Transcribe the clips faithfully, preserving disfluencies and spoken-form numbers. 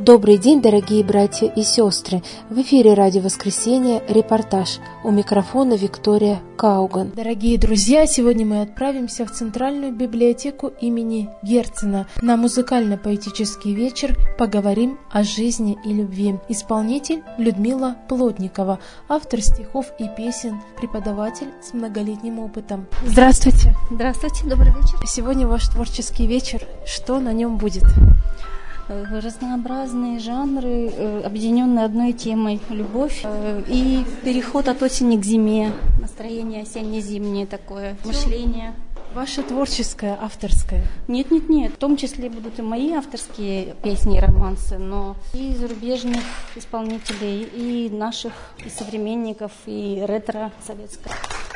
Добрый день, дорогие братья и сестры! В эфире «Радио Воскресенье», репортаж. У микрофона Виктория Кауган. Дорогие друзья, сегодня мы отправимся в Центральную библиотеку имени Герцена на музыкально-поэтический вечер «Поговорим о жизни и любви». Исполнитель Людмила Плотникова, автор стихов и песен, преподаватель с многолетним опытом. Здравствуйте! Здравствуйте, добрый вечер. Сегодня ваш творческий вечер. Что на нем будет? Разнообразные жанры, объединенные одной темой – любовь и переход от осени к зиме, настроение осенне-зимнее такое, мышление. Ваше творческое, авторское? Нет, нет, нет. В том числе будут и мои авторские песни и романсы, но и зарубежных исполнителей, и наших, и современников, и ретро-советского.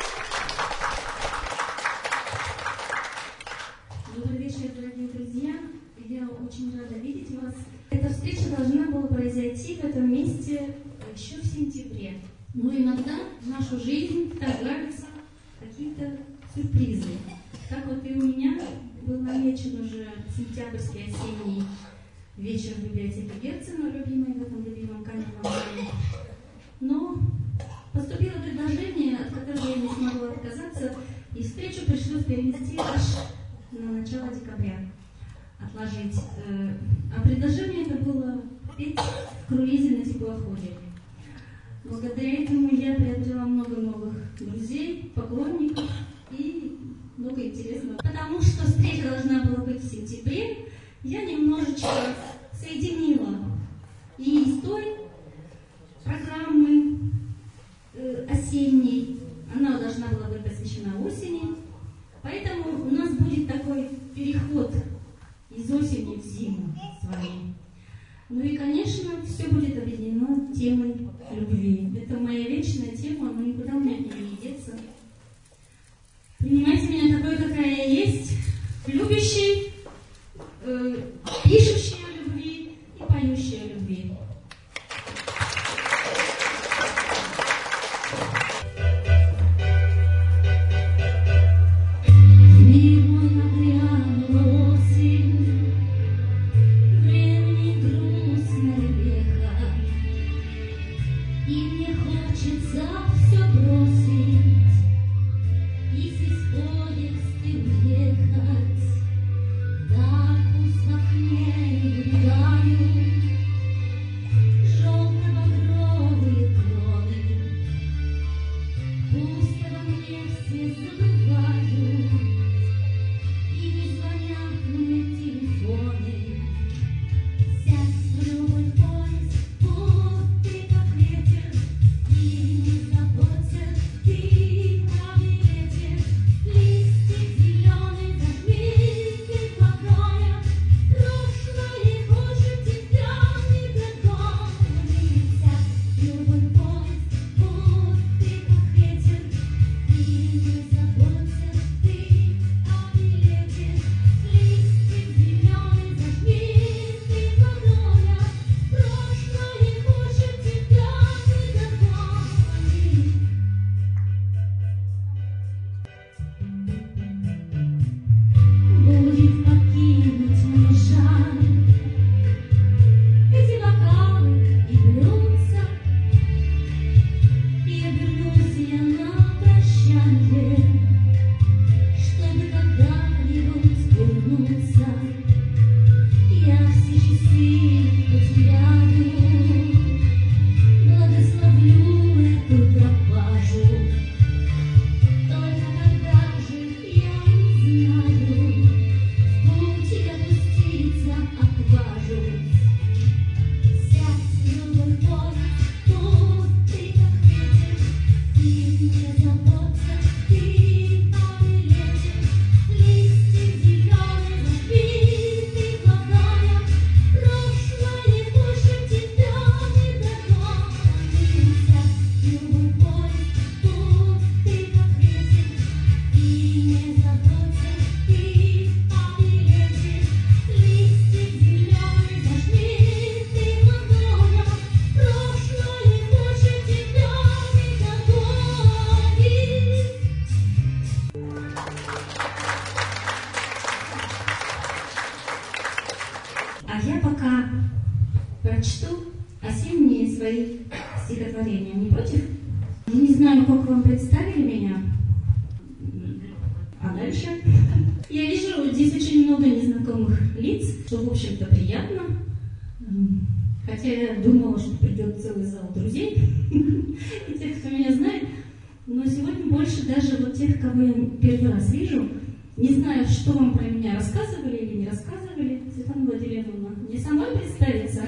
Добрый вечер, дорогие друзья. Я очень рада видеть вас. Эта встреча должна была произойти в этом месте еще в сентябре. Но иногда в нашу жизнь вторгаются какие-то сюрпризы. Так вот и у меня был намечен уже сентябрьский осенний вечер в библиотеке Герцена, любимой в этом любимом каменном зале. Но поступило предложение, от которого я не смогла отказаться, и встречу пришлось перенести аж на начало декабря. Отложить. А предложение это было петь в круизе на теплоходе. Благодаря этому я приобрела много новых друзей, поклонников и много интересного. Потому что встреча должна была быть в сентябре, я немножечко соединила и из той программы э, осенней, она должна была быть посвящена осени, поэтому у нас будет такой переход из осени в зиму с вами. Ну и, конечно, все будет объединено темой любви. Это моя вечная тема, но никуда у меня не деться. Принимайте меня такой, какая я есть, любящий, э, пишущий о любви и поющий о любви. прочту осенние свои стихотворения. Не против? Не знаю, как вам представили меня. А дальше? Я вижу здесь очень много незнакомых лиц, что, в общем-то, приятно. Хотя я думала, что придет целый зал друзей и тех, кто меня знает. Но сегодня больше даже вот тех, кого я первый раз вижу. Не знаю, что вам про меня рассказывали или не рассказывали. Светлана Владимировна, мне самой представиться?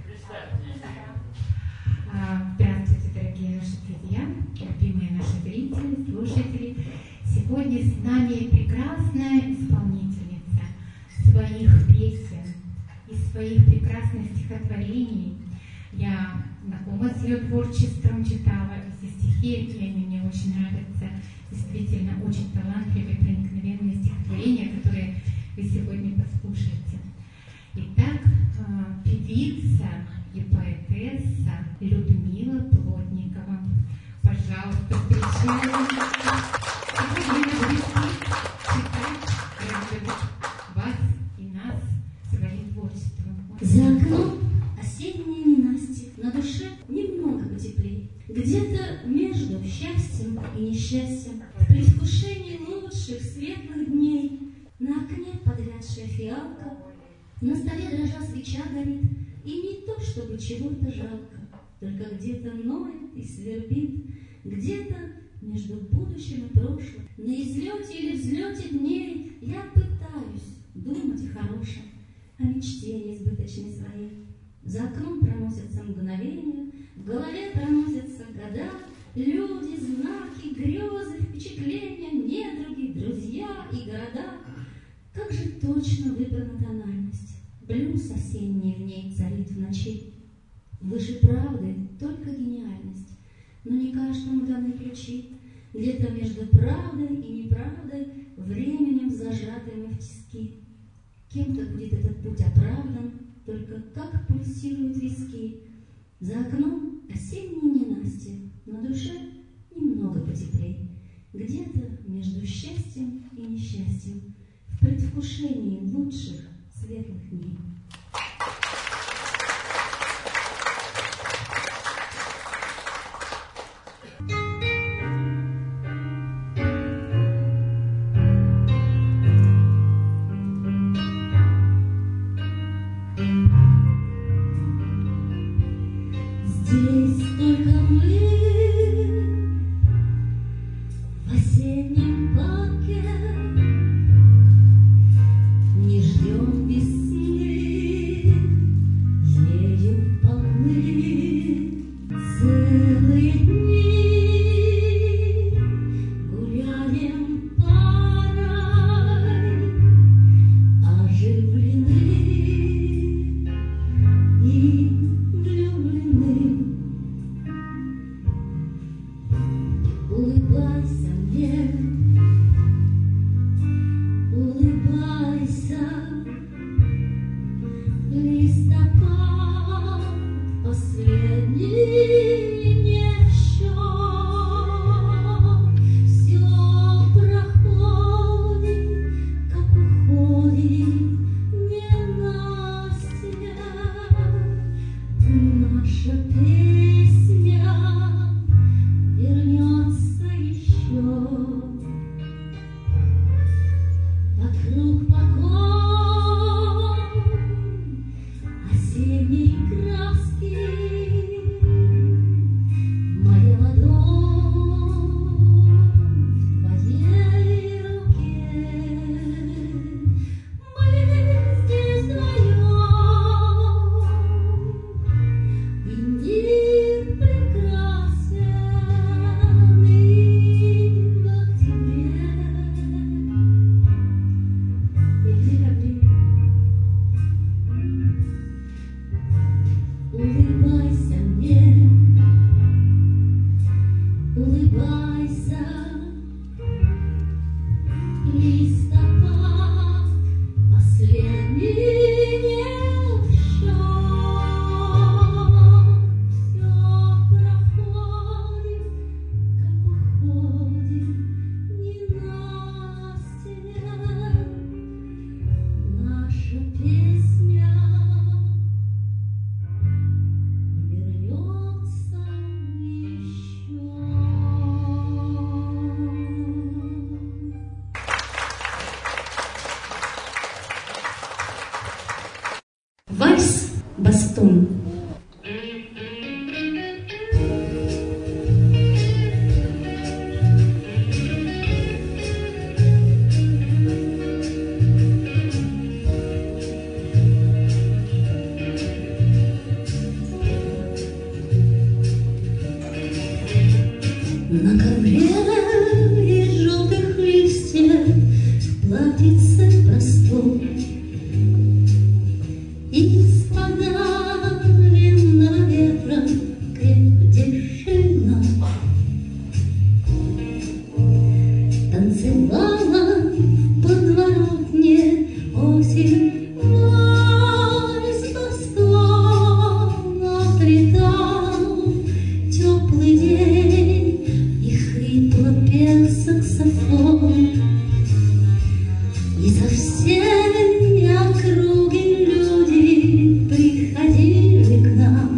Здравствуйте, дорогие наши друзья, любимые наши зрители, слушатели. Сегодня с нами прекрасная исполнительница своих песен и своих прекрасных стихотворений. Я знакома с ее творчеством, читала эти стихи, и они мне очень нравятся. Действительно, очень талантливые, проникновенные стихотворения, которые вы сегодня послушаете. Итак, певица и поэтесса Людмила Плотникова. Пожалуйста, встречаем. Сегодня мы будем читать, радовать вас и нас своим творчеством. За окном осенние ненасти, на душе немного потеплее. Где-то между счастьем и несчастьем, в предвкушении лучших светлых дней, на окне подвядшая фиалка, на столе дрожа свеча горит, и не то, чтобы чего-то жалко, только где-то ноет и свербит, где-то между будущим и прошлым, на излете или взлете дней я пытаюсь думать о хорошем, о мечте неизбыточной своей. За окном проносятся мгновения, в голове проносятся года, люди, знаки, грезы, впечатления, недруги, друзья и города. Как же точно выбрана тональность, блюз осенний в ней царит в ночи. Выше правды только гениальность, но не каждому даны ключи. Где-то между правдой и неправдой, временем зажатыми в тиски. Кем-то будет этот путь оправдан, только как пульсируют виски. За окном осенние ненасти, на душе немного потеплей. Где-то между счастьем и несчастьем, в предвкушении лучших светлых дней. Здесь только мы в осеннем парке, не ждем весны, ею полны целые дни, гуляем парой, оживлены и влюблены. Улыбайся мне, улыбайся, листопад последний не в счет. Все проходит, как уходит ненастье. Наша песня вернется еще. Вокруг покой осенней краски, моя ладонь в твоей руке. Мы здесь вдвоем, и мир прекрасен и в октябре, и в декабре. вальс «Бастун». На ковре из желтых листьев платьице простой, из подавленного ветра крепдешина танцевала в подворотне осень. Вальс бастон отлетал теплый день, пел саксофон, и со всей округи люди приходили к нам,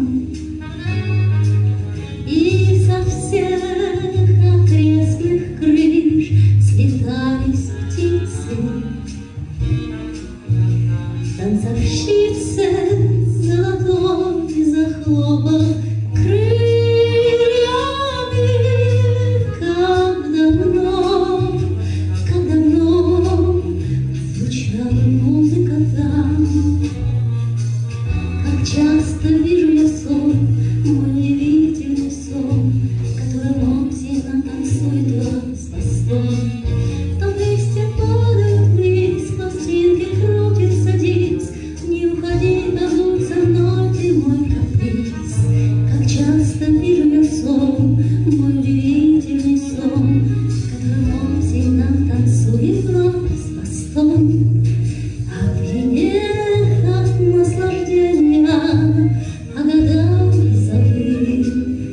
и со всех окрестных крыш слетались птицы. Танцовщицы золотой захлопав крыльями. Как давно, как давно звучала музыка там, как часто вижу я сон, мой удивительный сон, в котором он сильно танцует вальс бастон. Там листья падают вниз, пластинки крутит, садись, не уходи, дадут со мной ты мой каприз. Как часто вижу я сон, мой удивительный сон, в котором он сильно танцует вальс бастон. Опьянев от наслаждения, о годах забыв.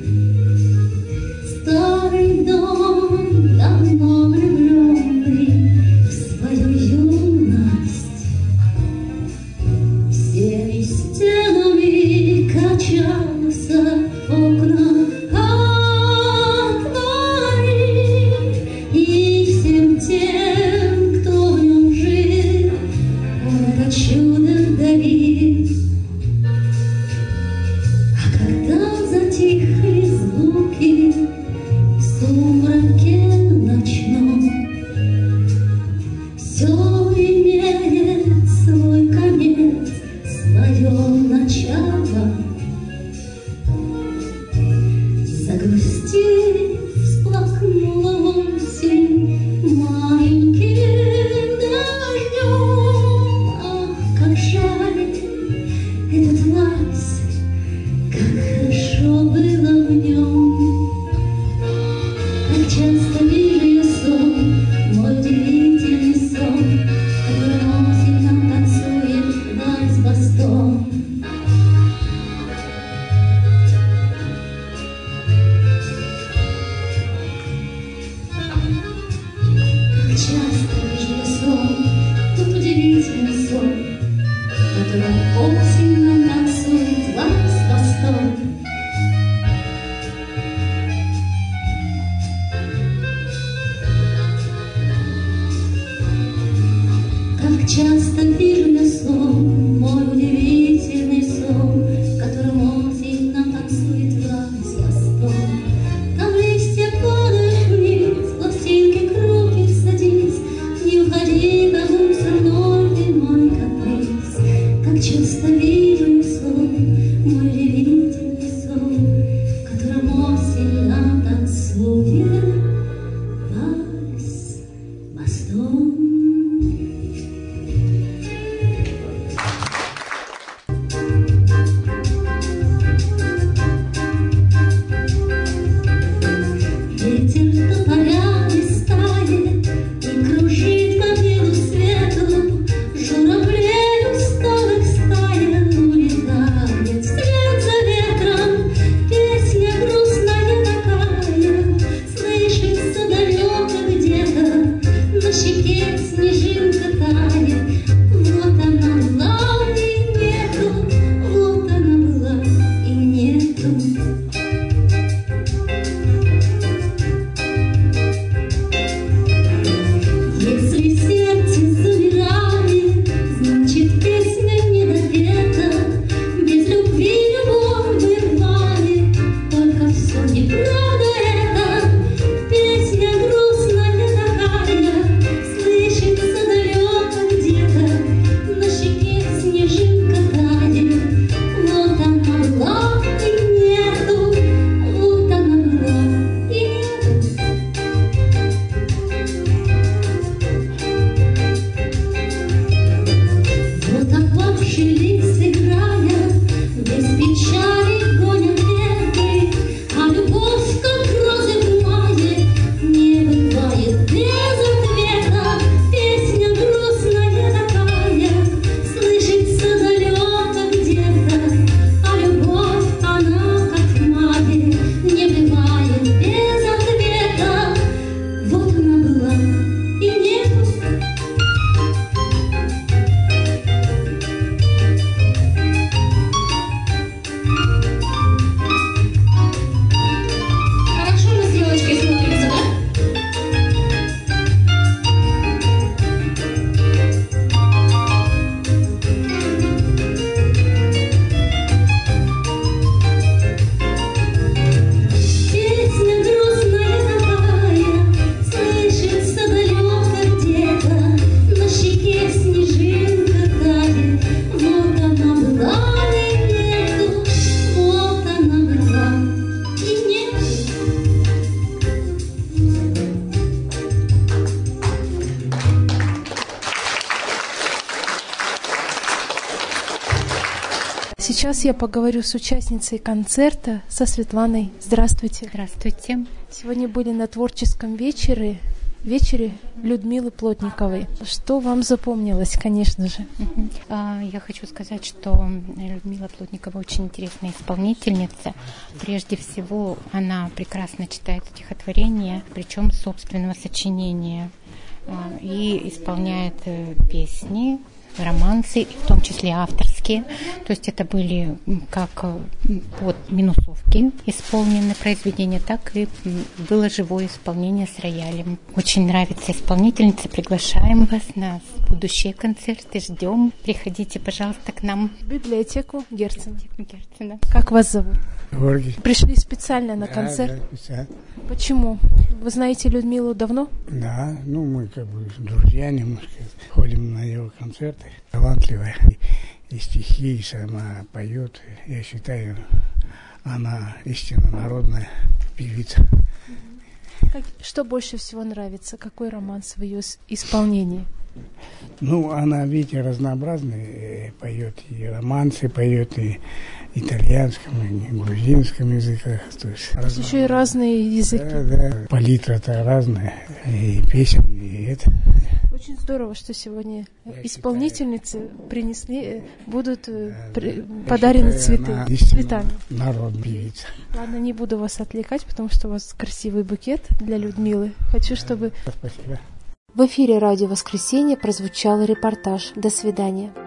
Старый дом, давно влюбленный в свою юность, всеми стенами качался окна отворив, и всем тем, кто в нем жил, он это чудо дарил. А когда затихли звуки в сумраке ночном, все имеет свой конец, свое начало. Загрустив, всплакнула осень маленьким дождем. Ах, как жаль этот вальс, как хорошо было в нем. Как часто вижу я сон, мой удивительный сон, в котором он сильно танцует вальс бастон. Как часто вижу я сон, тот удивительный сон, в котором он сильно танцует вальс бастон. Как часто вижу я сон, мой удивительный сон, в котором он сильно танцует вальс бастон. Там листья падают вниз, пластинки крутит, садись, не уходи, побудь со мной, ты мой каприз. Как часто вижу Сейчас я поговорю с участницей концерта, со Светланой. Здравствуйте. Здравствуйте. Сегодня были на творческом вечере, вечере Людмилы Плотниковой. Что вам запомнилось, конечно же? Uh-huh. Я хочу сказать, что Людмила Плотникова очень интересная исполнительница. Прежде всего, она прекрасно читает стихотворения, причем собственного сочинения, и исполняет песни, романсы, в том числе авторские. То есть это были как под минусовки исполнены произведения, так и было живое исполнение с роялем. Очень нравится исполнительница. Приглашаем вас на будущие концерты. Ждем. Приходите, пожалуйста, к нам. В библиотеку Герцена. Герцена. Как вас зовут? Георгий. Пришли специально на концерт? Да, да, специально. Почему? Вы знаете Людмилу давно? Да, ну мы как бы друзья немножко, ходим на его концерты. Талантливая. И стихи, и сама поет. Я считаю, она истинно народная певица. Как, что больше всего нравится? Какой романс в ее исполнении? Ну, она, видите, разнообразная, поет и романсы, поет и итальянском, и грузинском языках. То есть, то есть еще и разные языки. Да, да. Палитра-то разная, и песен, и это. Очень здорово, что сегодня Я исполнительницы считаю, принесли, будут да, при, да. подарены цветы, цветами. Народная певица. Ладно, не буду вас отвлекать, потому что у вас красивый букет для Людмилы. Хочу, чтобы... Спасибо. В эфире «Радио Воскресенье» прозвучал репортаж. До свидания.